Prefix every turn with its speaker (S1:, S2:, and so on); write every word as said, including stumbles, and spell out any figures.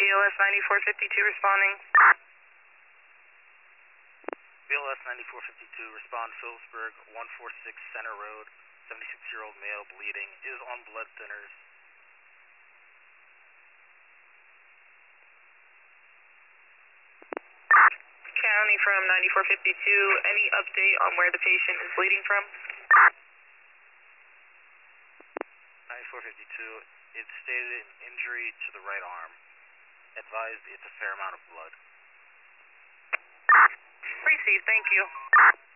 S1: B L S ninety-four fifty-two responding.
S2: B L S ninety-four fifty-two, respond Phillipsburg, one forty-six Center Road, seventy-six-year-old male bleeding, is on blood thinners.
S1: County from ninety-four fifty-two, any update on where the patient is bleeding from?
S2: ninety-four fifty-two, it stated an injury to the right arm. Advised it's a fair amount of blood.
S1: Received, thank you.